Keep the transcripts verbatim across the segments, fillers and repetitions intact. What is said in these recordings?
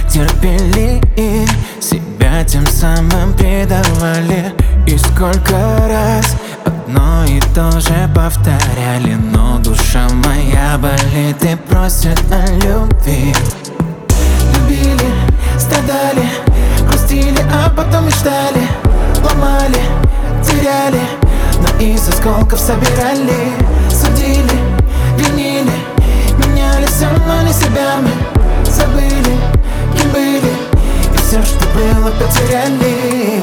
терпели и себя тем самым предавали. И сколько раз одно и то же повторяли, но душа моя болит и просит о любви. Любили, страдали, грустили, а потом мечтали, ломали, теряли, но из осколков собирали. Судили, винили, меняли все, но не себя мы забыли, кем были, и все, что было, потеряли.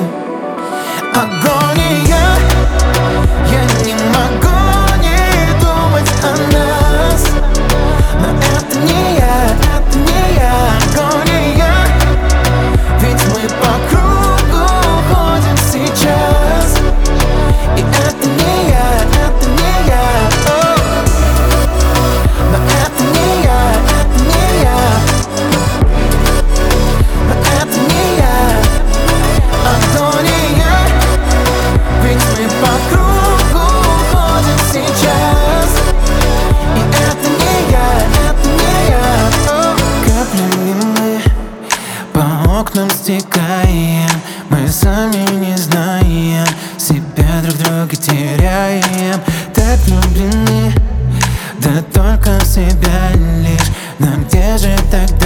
Агония, я не могу не думать о нас, но это не я, это не я. Агония, ведь мы по кругу ходим сейчас, и это не я, это не я. О, но это не я, это не я, но это не я. Агония, ведь мы по кругу ходим сейчас, и это не я, это не я. О, каплями мы по окнам стекаем, мы сами не знаем, себя друг друга теряем. Так влюблены, да только в себя лишь, но где же так